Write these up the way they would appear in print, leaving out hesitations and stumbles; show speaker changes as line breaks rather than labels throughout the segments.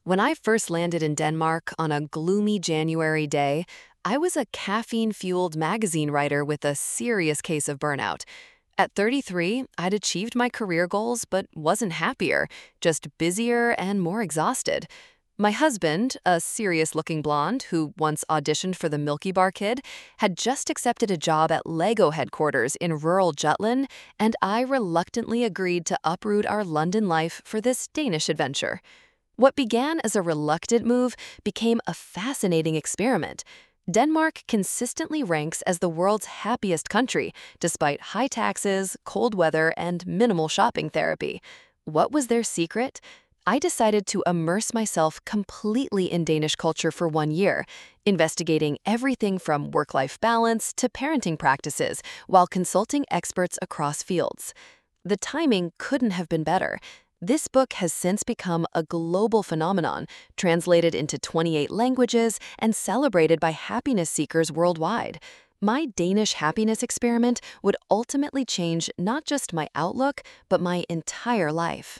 When I first landed in Denmark on a gloomy January day, I was a caffeine-fueled magazine writer with a serious case of burnout. At 33, I'd achieved my career goals but wasn't happier, just busier and more exhausted. My husband, a serious-looking blonde who once auditioned for the Milky Bar Kid, had just accepted a job at Lego headquarters in rural Jutland, and I reluctantly agreed to uproot our London life for this Danish adventure. What began as a reluctant move became a fascinating experiment. Denmark consistently ranks as the world's happiest country, despite high taxes, cold weather, and minimal shopping therapy. What was their secret? I decided to immerse myself completely in Danish culture for 1 year, investigating everything from work-life balance to parenting practices while consulting experts across fields. The timing couldn't have been better. This book has since become a global phenomenon, translated into 28 languages and celebrated by happiness seekers worldwide. My Danish happiness experiment would ultimately change not just my outlook, but my entire life.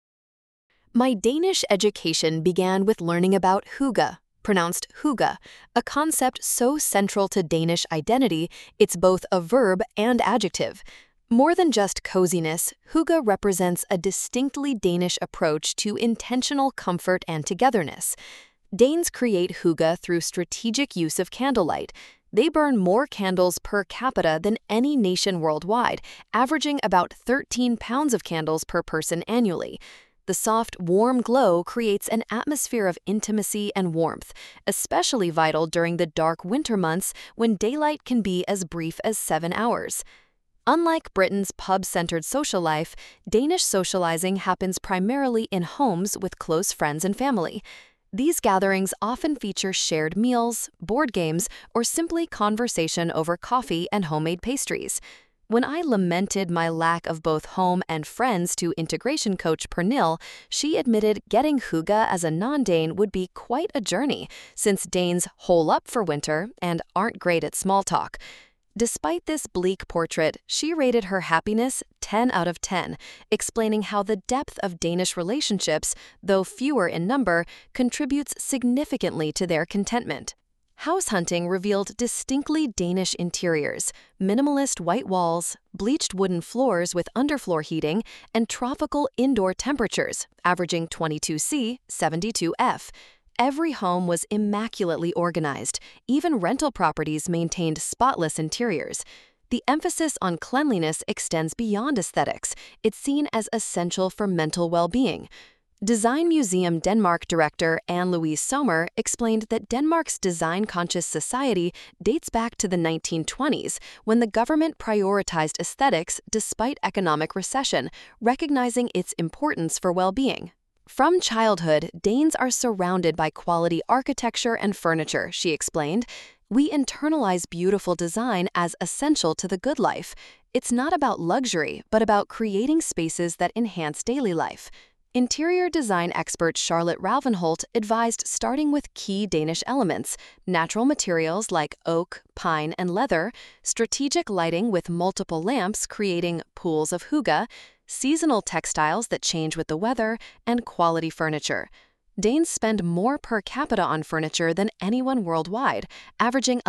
My Danish education began with learning about hygge, pronounced hygge, a concept so central to Danish identity it's both a verb and adjective. More than just coziness, hygge represents a distinctly Danish approach to intentional comfort and togetherness. Danes create hygge through strategic use of candlelight. They burn more candles per capita than any nation worldwide, averaging about 13 pounds of candles per person annually. The soft, warm glow creates an atmosphere of intimacy and warmth, especially vital during the dark winter months when daylight can be as brief as 7 hours. Unlike Britain's pub-centered social life, Danish socializing happens primarily in homes with close friends and family. These gatherings often feature shared meals, board games, or simply conversation over coffee and homemade pastries. When I lamented my lack of both home and friends to integration coach Pernille, she admitted getting hygge as a non-Dane would be quite a journey, since Danes hole up for winter and aren't great at small talk. Despite this bleak portrait, she rated her happiness 10 out of 10, explaining how the depth of Danish relationships, though fewer in number, contributes significantly to their contentment. House hunting revealed distinctly Danish interiors, minimalist white walls, bleached wooden floors with underfloor heating, and tropical indoor temperatures, averaging 22°C, 72°F. Every home was immaculately organized. Even rental properties maintained spotless interiors. The emphasis on cleanliness extends beyond aesthetics. It's seen as essential for mental well-being. Design Museum Denmark director Anne-Louise Sommer explained that Denmark's design-conscious society dates back to the 1920s, when the government prioritized aesthetics despite economic recession, recognizing its importance for well-being. From childhood, Danes are surrounded by quality architecture and furniture, she explained. We internalize beautiful design as essential to the good life. It's not about luxury, but about creating spaces that enhance daily life. Interior design expert Charlotte Ralvenholt advised starting with key Danish elements, natural materials like oak, pine, and leather, strategic lighting with multiple lamps creating pools of hygge, seasonal textiles that change with the weather, and quality furniture. Danes spend more per capita on furniture than anyone worldwide, averaging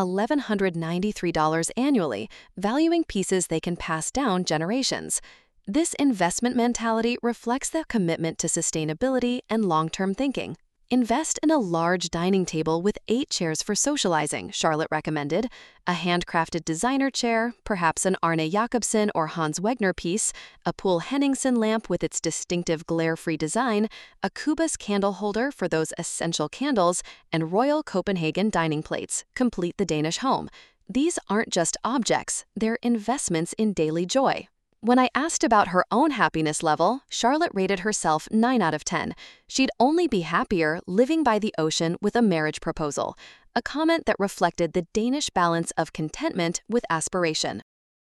$1,193 annually, valuing pieces they can pass down generations. This investment mentality reflects their commitment to sustainability and long-term thinking. Invest in a large dining table with 8 chairs for socializing, Charlotte recommended. A handcrafted designer chair, perhaps an Arne Jacobsen or Hans Wegner piece, a Poul Henningsen lamp with its distinctive glare-free design, a Kubus candle holder for those essential candles, and Royal Copenhagen dining plates complete the Danish home. These aren't just objects, they're investments in daily joy. When I asked about her own happiness level, Charlotte rated herself 9 out of 10. She'd only be happier living by the ocean with a marriage proposal, a comment that reflected the Danish balance of contentment with aspiration.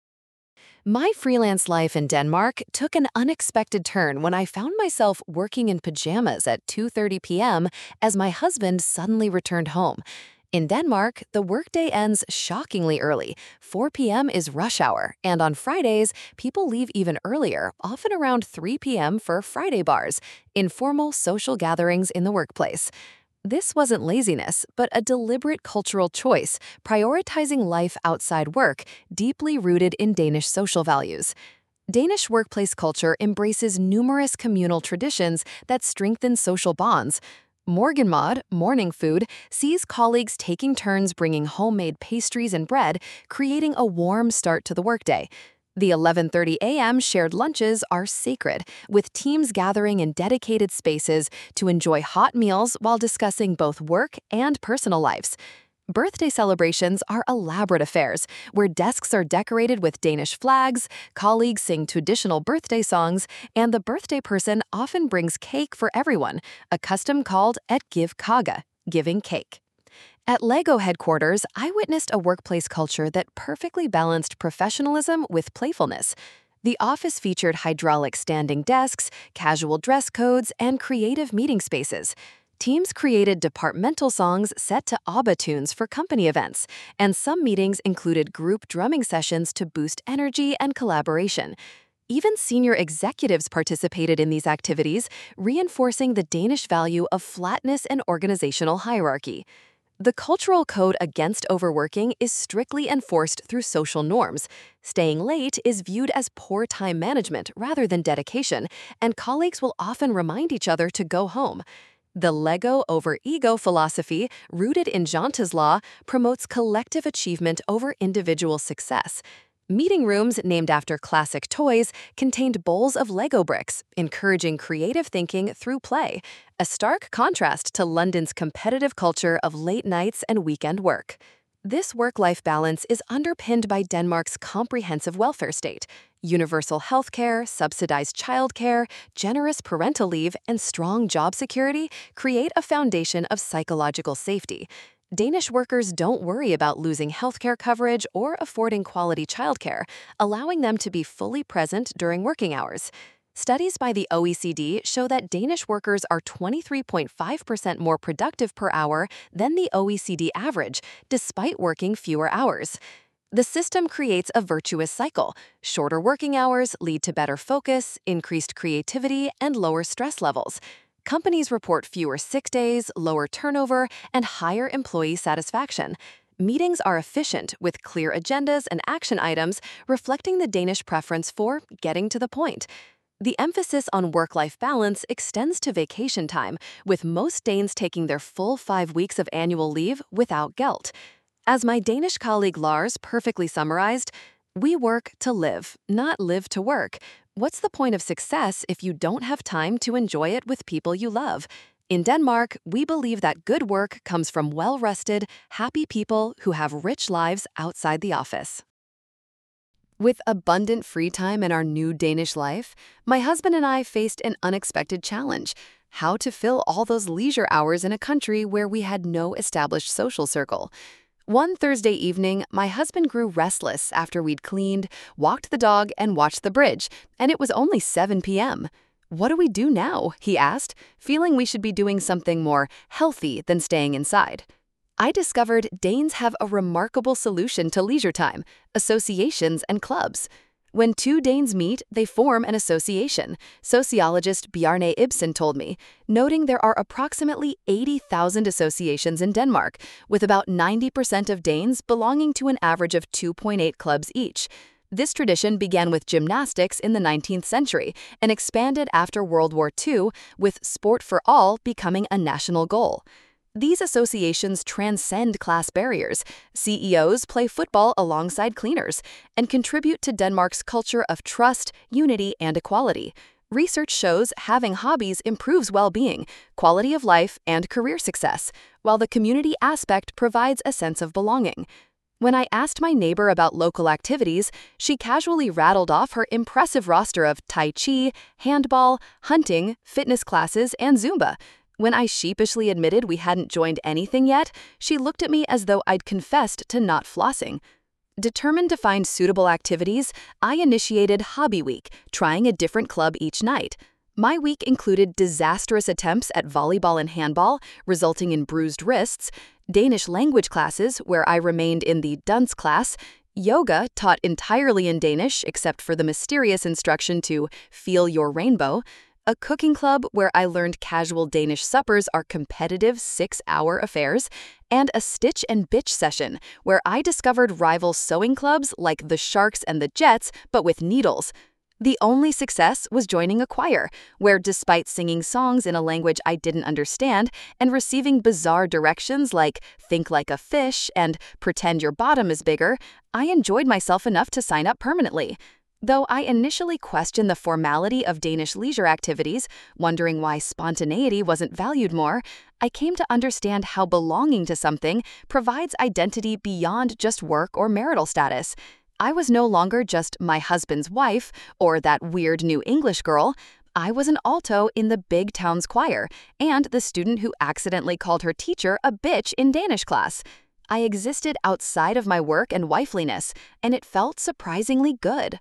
My freelance life in Denmark took an unexpected turn when I found myself working in pajamas at 2:30 p.m. as my husband suddenly returned home. In Denmark, the workday ends shockingly early. 4 p.m. is rush hour, and on Fridays, people leave even earlier, often around 3 p.m. for Friday bars, informal social gatherings in the workplace. This wasn't laziness, but a deliberate cultural choice, prioritizing life outside work, deeply rooted in Danish social values. Danish workplace culture embraces numerous communal traditions that strengthen social bonds. Morgenmad, morning food, sees colleagues taking turns bringing homemade pastries and bread, creating a warm start to the workday. The 11:30 a.m. shared lunches are sacred, with teams gathering in dedicated spaces to enjoy hot meals while discussing both work and personal lives. Birthday celebrations are elaborate affairs where desks are decorated with Danish flags, colleagues sing traditional birthday songs, and the birthday person often brings cake for everyone, a custom called et give kage, giving cake. At LEGO headquarters, I witnessed a workplace culture that perfectly balanced professionalism with playfulness. The office featured hydraulic standing desks, casual dress codes, and creative meeting spaces. Teams created departmental songs set to ABBA tunes for company events, and some meetings included group drumming sessions to boost energy and collaboration. Even senior executives participated in these activities, reinforcing the Danish value of flatness and organizational hierarchy. The cultural code against overworking is strictly enforced through social norms. Staying late is viewed as poor time management rather than dedication, and colleagues will often remind each other to go home. The Lego over ego philosophy, rooted in Jante's law, promotes collective achievement over individual success. Meeting rooms named after classic toys contained bowls of Lego bricks, encouraging creative thinking through play, a stark contrast to London's competitive culture of late nights and weekend work. This work-life balance is underpinned by Denmark's comprehensive welfare state. Universal healthcare, subsidized childcare, generous parental leave, and strong job security create a foundation of psychological safety. Danish workers don't worry about losing healthcare coverage or affording quality childcare, allowing them to be fully present during working hours. Studies by the OECD show that Danish workers are 23.5% more productive per hour than the OECD average, despite working fewer hours. The system creates a virtuous cycle. Shorter working hours lead to better focus, increased creativity, and lower stress levels. Companies report fewer sick days, lower turnover, and higher employee satisfaction. Meetings are efficient, with clear agendas and action items, reflecting the Danish preference for getting to the point. The emphasis on work-life balance extends to vacation time, with most Danes taking their full 5 weeks of annual leave without guilt. As my Danish colleague Lars perfectly summarized, "We work to live, not live to work. What's the point of success if you don't have time to enjoy it with people you love?" In Denmark, we believe that good work comes from well-rested, happy people who have rich lives outside the office. With abundant free time in our new Danish life, my husband and I faced an unexpected challenge: how to fill all those leisure hours in a country where we had no established social circle. One Thursday evening, my husband grew restless after we'd cleaned, walked the dog, and watched the bridge, and it was only 7 p.m. "What do we do now?" he asked, feeling we should be doing something more healthy than staying inside. I discovered Danes have a remarkable solution to leisure time: associations and clubs. When two Danes meet, they form an association, sociologist Bjarne Ibsen told me, noting there are approximately 80,000 associations in Denmark, with about 90% of Danes belonging to an average of 2.8 clubs each. This tradition began with gymnastics in the 19th century and expanded after World War II, with sport for all becoming a national goal. These associations transcend class barriers. CEOs play football alongside cleaners and contribute to Denmark's culture of trust, unity, and equality. Research shows having hobbies improves well-being, quality of life, and career success, while the community aspect provides a sense of belonging. When I asked my neighbor about local activities, she casually rattled off her impressive roster of Tai Chi, handball, hunting, fitness classes, and Zumba. When I sheepishly admitted we hadn't joined anything yet, she looked at me as though I'd confessed to not flossing. Determined to find suitable activities, I initiated Hobby Week, trying a different club each night. My week included disastrous attempts at volleyball and handball, resulting in bruised wrists, Danish language classes, where I remained in the dunce class, yoga taught entirely in Danish except for the mysterious instruction to feel your rainbow, a cooking club where I learned casual Danish suppers are competitive 6-hour affairs, and a stitch and bitch session where I discovered rival sewing clubs like the Sharks and the Jets, but with needles. The only success was joining a choir, where despite singing songs in a language I didn't understand and receiving bizarre directions like think like a fish and pretend your bottom is bigger, I enjoyed myself enough to sign up permanently. Though I initially questioned the formality of Danish leisure activities, wondering why spontaneity wasn't valued more, I came to understand how belonging to something provides identity beyond just work or marital status. I was no longer just my husband's wife or that weird new English girl. I was an alto in the big town's choir and the student who accidentally called her teacher a bitch in Danish class. I existed outside of my work and wifeliness, and it felt surprisingly good.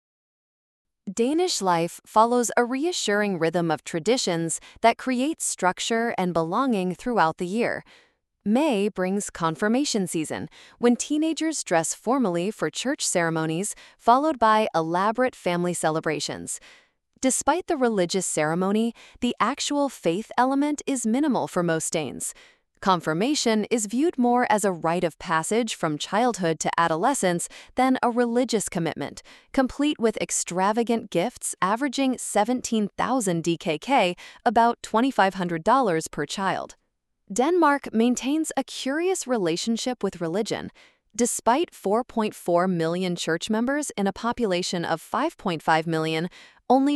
Danish life follows a reassuring rhythm of traditions that create structure and belonging throughout the year. May brings confirmation season, when teenagers dress formally for church ceremonies, followed by elaborate family celebrations. Despite the religious ceremony, the actual faith element is minimal for most Danes. Confirmation is viewed more as a rite of passage from childhood to adolescence than a religious commitment, complete with extravagant gifts averaging 17,000 DKK, about $2,500 per child. Denmark maintains a curious relationship with religion. Despite 4.4 million church members in a population of 5.5 million, only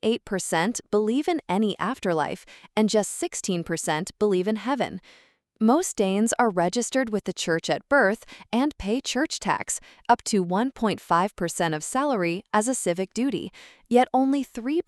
28% believe in any afterlife, and just 16% believe in heaven. Most Danes are registered with the church at birth and pay church tax, up to 1.5% of salary as a civic duty, yet only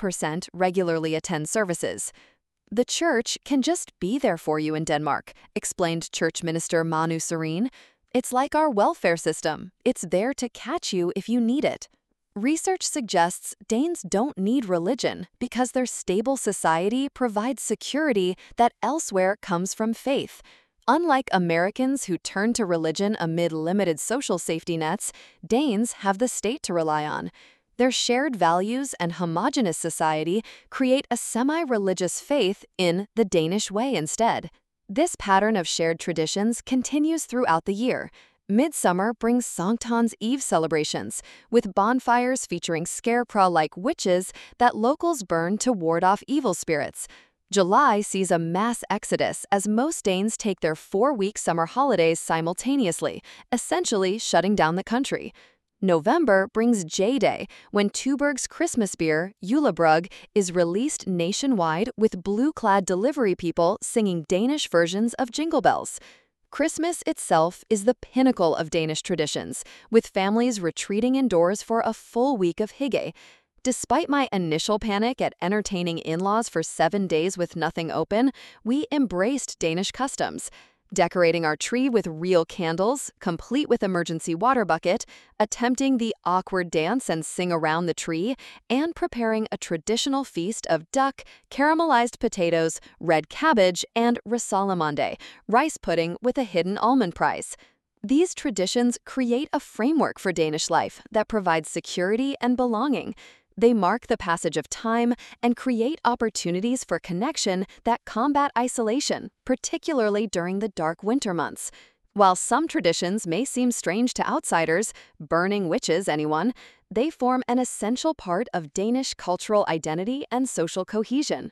3% regularly attend services. The church can just be there for you in Denmark, explained Church Minister Manu Sareen. It's like our welfare system. It's there to catch you if you need it. Research suggests Danes don't need religion because their stable society provides security that elsewhere comes from faith. Unlike Americans who turn to religion amid limited social safety nets, Danes have the state to rely on. Their shared values and homogeneous society create a semi-religious faith in the Danish way instead. This pattern of shared traditions continues throughout the year. Midsummer brings Sanktans Eve celebrations, with bonfires featuring scarecrow-like witches that locals burn to ward off evil spirits. July sees a mass exodus as most Danes take their 4-week summer holidays simultaneously, essentially shutting down the country. November brings J-Day, when Tuborg's Christmas beer, Julebrug, is released nationwide with blue-clad delivery people singing Danish versions of Jingle Bells. Christmas itself is the pinnacle of Danish traditions, with families retreating indoors for a full week of hygge. Despite my initial panic at entertaining in-laws for 7 days with nothing open, we embraced Danish customs. Decorating our tree with real candles, complete with emergency water bucket, attempting the awkward dance and sing around the tree, and preparing a traditional feast of duck, caramelized potatoes, red cabbage, and risalamande, rice pudding with a hidden almond prize. These traditions create a framework for Danish life that provides security and belonging. They mark the passage of time and create opportunities for connection that combat isolation, particularly during the dark winter months. While some traditions may seem strange to outsiders, burning witches anyone, they form an essential part of Danish cultural identity and social cohesion.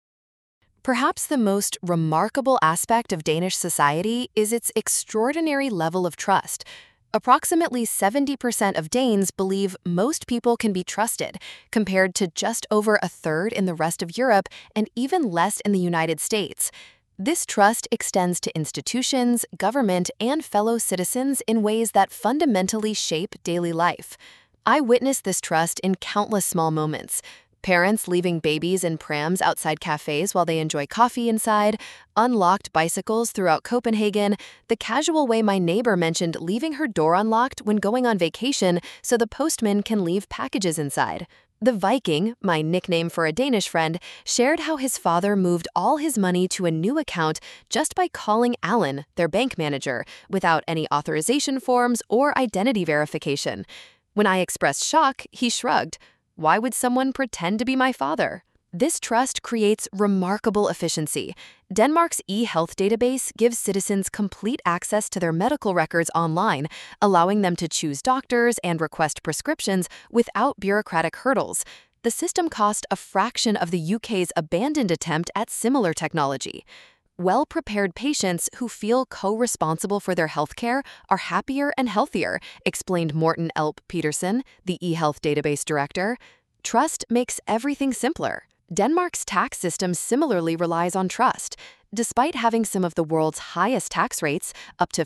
Perhaps the most remarkable aspect of Danish society is its extraordinary level of trust. Approximately 70% of Danes believe most people can be trusted, compared to just over a third in the rest of Europe and even less in the United States. This trust extends to institutions, government, and fellow citizens in ways that fundamentally shape daily life. I witnessed this trust in countless small moments. Parents leaving babies in prams outside cafes while they enjoy coffee inside, unlocked bicycles throughout Copenhagen, the casual way my neighbor mentioned leaving her door unlocked when going on vacation so the postman can leave packages inside. The Viking, my nickname for a Danish friend, shared how his father moved all his money to a new account just by calling Alan, their bank manager, without any authorization forms or identity verification. When I expressed shock, he shrugged. Why would someone pretend to be my father? This trust creates remarkable efficiency. Denmark's e-health database gives citizens complete access to their medical records online, allowing them to choose doctors and request prescriptions without bureaucratic hurdles. The system cost a fraction of the UK's abandoned attempt at similar technology. Well-prepared patients who feel co-responsible for their healthcare are happier and healthier, explained Morten Elp Petersen, the e-health database director. Trust makes everything simpler. Denmark's tax system similarly relies on trust. Despite having some of the world's highest tax rates, up to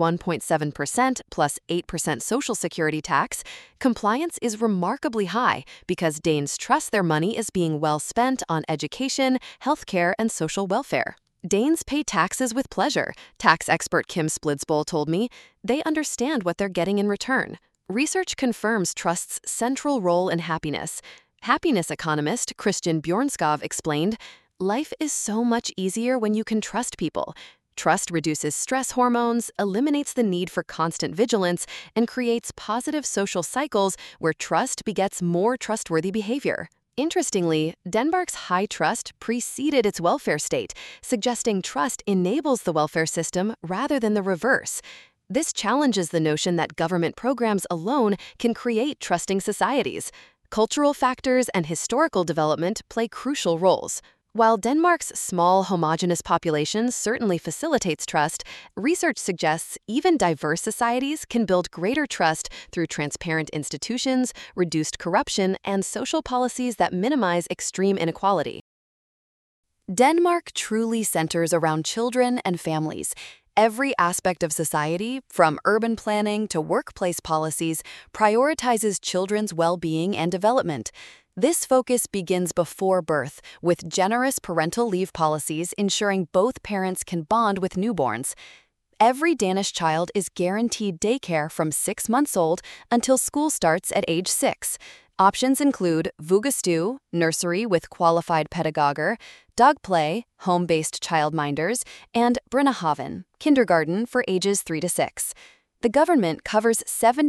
51.7% plus 8% social security tax, compliance is remarkably high because Danes trust their money is being well spent on education, healthcare, and social welfare. Danes pay taxes with pleasure, tax expert Kim Splidsboll told me. They understand what they're getting in return. Research confirms trust's central role in happiness. Happiness economist Christian Bjornskov explained, "Life is so much easier when you can trust people. Trust reduces stress hormones, eliminates the need for constant vigilance, and creates positive social cycles where trust begets more trustworthy behavior." Interestingly, Denmark's high trust preceded its welfare state, suggesting trust enables the welfare system rather than the reverse. This challenges the notion that government programs alone can create trusting societies. Cultural factors and historical development play crucial roles. While Denmark's small, homogeneous population certainly facilitates trust, research suggests even diverse societies can build greater trust through transparent institutions, reduced corruption, and social policies that minimize extreme inequality. Denmark truly centers around children and families. Every aspect of society, from urban planning to workplace policies, prioritizes children's well-being and development. This focus begins before birth, with generous parental leave policies ensuring both parents can bond with newborns. Every Danish child is guaranteed daycare from 6 months old until school starts at age 6. Options include vuggestue, nursery with qualified pedagoger, dog play, home-based childminders, and børnehaven, kindergarten for ages 3 to 6. The government covers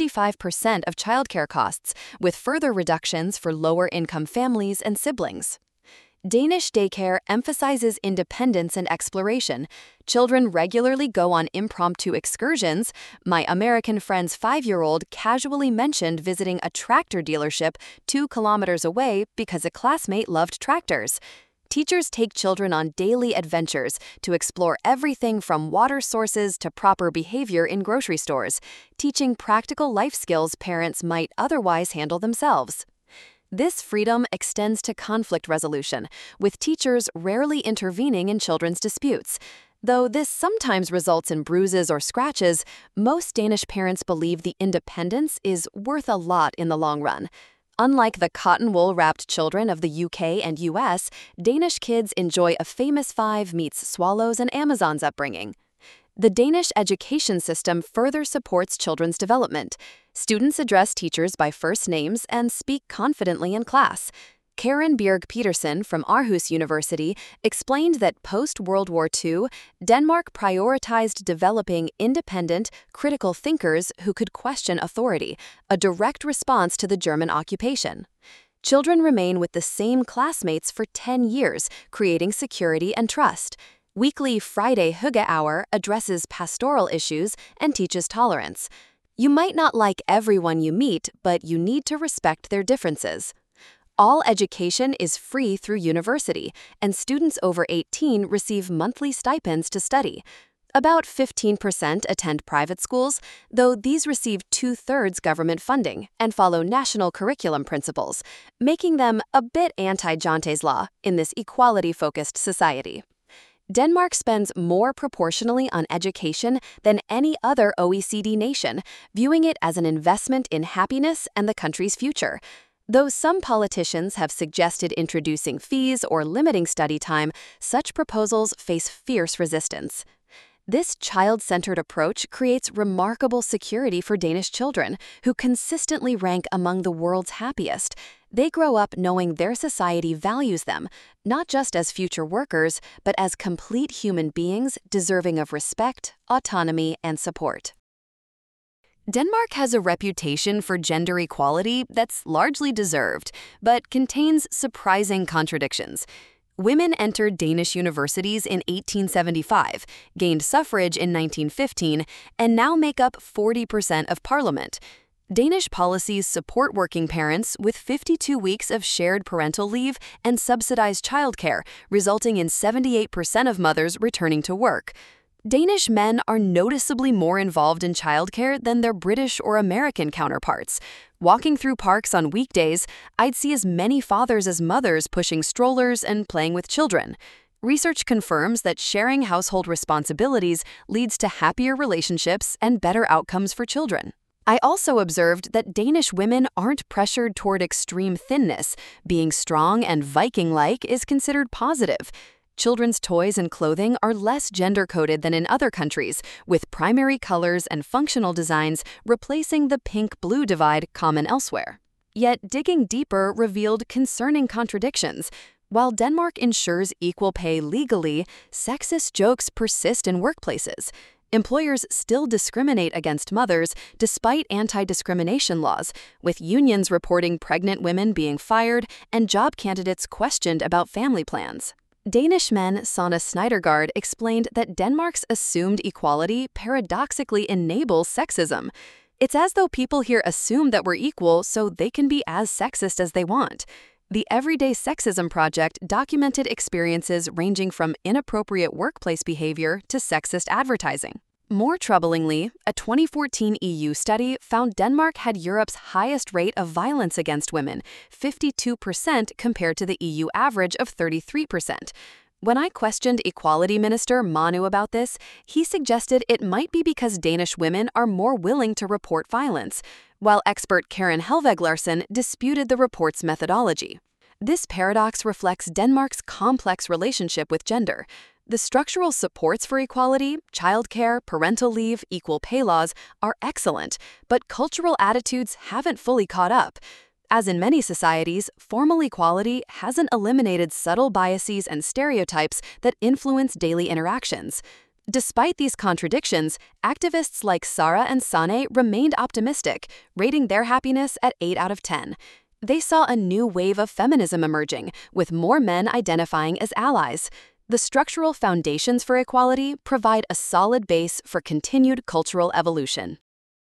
75% of childcare costs, with further reductions for lower-income families and siblings. Danish daycare emphasizes independence and exploration. Children regularly go on impromptu excursions. My American friend's 5-year-old casually mentioned visiting a tractor dealership 2 kilometers away because a classmate loved tractors. Teachers take children on daily adventures to explore everything from water sources to proper behavior in grocery stores, teaching practical life skills parents might otherwise handle themselves. This freedom extends to conflict resolution, with teachers rarely intervening in children's disputes. Though this sometimes results in bruises or scratches, most Danish parents believe the independence is worth a lot in the long run. Unlike the cotton wool-wrapped children of the UK and US, Danish kids enjoy a famous 5 meets swallows and Amazons upbringing. The Danish education system further supports children's development. Students address teachers by first names and speak confidently in class. Karen Bjerg Petersen from Aarhus University explained that post-World War II, Denmark prioritized developing independent, critical thinkers who could question authority, a direct response to the German occupation. Children remain with the same classmates for 10 years, creating security and trust. Weekly Friday Hygge Hour addresses pastoral issues and teaches tolerance. You might not like everyone you meet, but you need to respect their differences. All education is free through university, and students over 18 receive monthly stipends to study. About 15% attend private schools, though these receive 2/3 government funding and follow national curriculum principles, making them a bit anti-Jante's law in this equality-focused society. Denmark spends more proportionally on education than any other OECD nation, viewing it as an investment in happiness and the country's future. Though some politicians have suggested introducing fees or limiting study time, such proposals face fierce resistance. This child-centered approach creates remarkable security for Danish children, who consistently rank among the world's happiest. They grow up knowing their society values them, not just as future workers, but as complete human beings deserving of respect, autonomy, and support. Denmark has a reputation for gender equality that's largely deserved, but contains surprising contradictions. Women entered Danish universities in 1875, gained suffrage in 1915, and now make up 40% of parliament. Danish policies support working parents with 52 weeks of shared parental leave and subsidized childcare, resulting in 78% of mothers returning to work. Danish men are noticeably more involved in childcare than their British or American counterparts. Walking through parks on weekdays, I'd see as many fathers as mothers pushing strollers and playing with children. Research confirms that sharing household responsibilities leads to happier relationships and better outcomes for children. I also observed that Danish women aren't pressured toward extreme thinness. Being strong and Viking-like is considered positive. Children's toys and clothing are less gender-coded than in other countries, with primary colors and functional designs replacing the pink-blue divide common elsewhere. Yet digging deeper revealed concerning contradictions. While Denmark ensures equal pay legally, sexist jokes persist in workplaces. Employers still discriminate against mothers despite anti-discrimination laws, with unions reporting pregnant women being fired and job candidates questioned about family plans. Danish man Sanne Snydergaard explained that Denmark's assumed equality paradoxically enables sexism. It's as though people here assume that we're equal so they can be as sexist as they want. The Everyday Sexism Project documented experiences ranging from inappropriate workplace behavior to sexist advertising. More troublingly, a 2014 EU study found Denmark had Europe's highest rate of violence against women, 52% compared to the EU average of 33%. When I questioned Equality Minister Manu about this, he suggested it might be because Danish women are more willing to report violence, while expert Karen Helveg Larsen disputed the report's methodology. This paradox reflects Denmark's complex relationship with gender. The structural supports for equality, childcare, parental leave, equal pay laws are excellent, but cultural attitudes haven't fully caught up. As in many societies, formal equality hasn't eliminated subtle biases and stereotypes that influence daily interactions. Despite these contradictions, activists like Sara and Sanne remained optimistic, rating their happiness at 8 out of 10. They saw a new wave of feminism emerging, with more men identifying as allies. The structural foundations for equality provide a solid base for continued cultural evolution.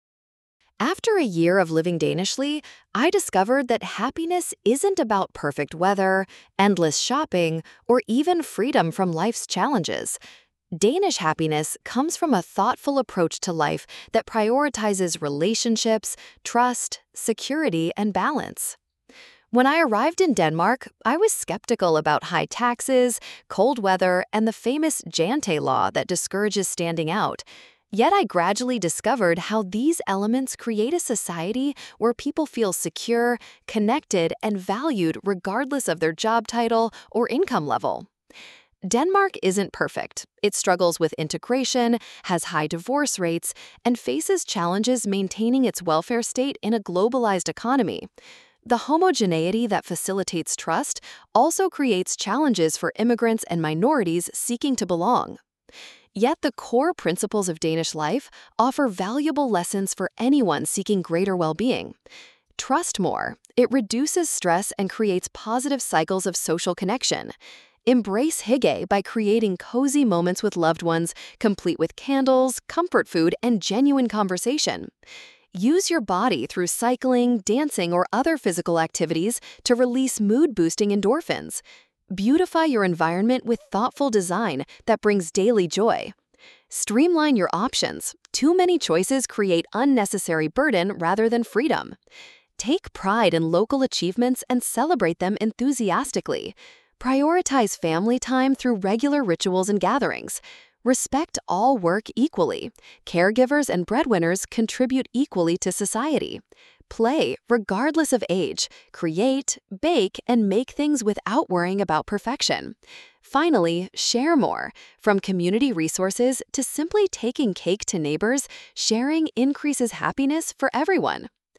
After a year of living Danishly, I discovered that happiness isn't about perfect weather, endless shopping, or even freedom from life's challenges. Danish happiness comes from a thoughtful approach to life that prioritizes relationships, trust, security, and balance. When I arrived in Denmark, I was skeptical about high taxes, cold weather, and the famous Jante law that discourages standing out. Yet I gradually discovered how these elements create a society where people feel secure, connected, and valued regardless of their job title or income level. Denmark isn't perfect. It struggles with integration, has high divorce rates, and faces challenges maintaining its welfare state in a globalized economy. The homogeneity that facilitates trust also creates challenges for immigrants and minorities seeking to belong. Yet the core principles of Danish life offer valuable lessons for anyone seeking greater well-being. Trust more. It reduces stress and creates positive cycles of social connection. Embrace hygge by creating cozy moments with loved ones, complete with candles, comfort food, and genuine conversation. Use your body through cycling, dancing, or other physical activities to release mood-boosting endorphins. Beautify your environment with thoughtful design that brings daily joy. Streamline your options. Too many choices create unnecessary burden rather than freedom. Take pride in local achievements and celebrate them enthusiastically. Prioritize family time through regular rituals and gatherings. Respect all work equally. Caregivers and breadwinners contribute equally to society. Play, regardless of age. Create, bake, and make things without worrying about perfection. Finally, share more. From community resources to simply taking cake to neighbors, sharing increases happiness for everyone.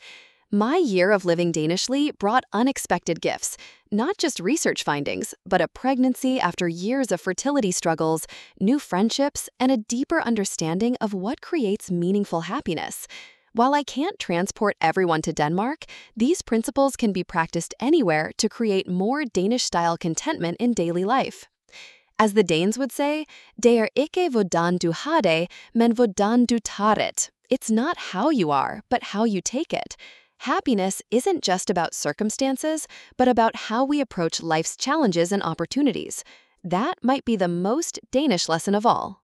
My year of living Danishly brought unexpected gifts, not just research findings, but a pregnancy after years of fertility struggles, new friendships, and a deeper understanding of what creates meaningful happiness. While I can't transport everyone to Denmark, these principles can be practiced anywhere to create more Danish-style contentment in daily life. As the Danes would say, det er ikke hvordan du har det, men hvordan du tager det. It's not how you are, but how you take it. Happiness isn't just about circumstances, but about how we approach life's challenges and opportunities. That might be the most Danish lesson of all.